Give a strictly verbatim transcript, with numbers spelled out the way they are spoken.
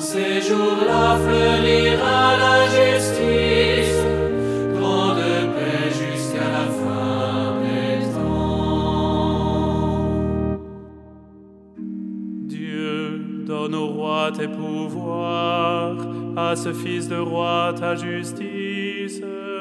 ces jours-là fleurira la justice, grande paix jusqu'à la fin des temps. Dieu, donne au roi tes pouvoirs, à ce fils de roi ta justice.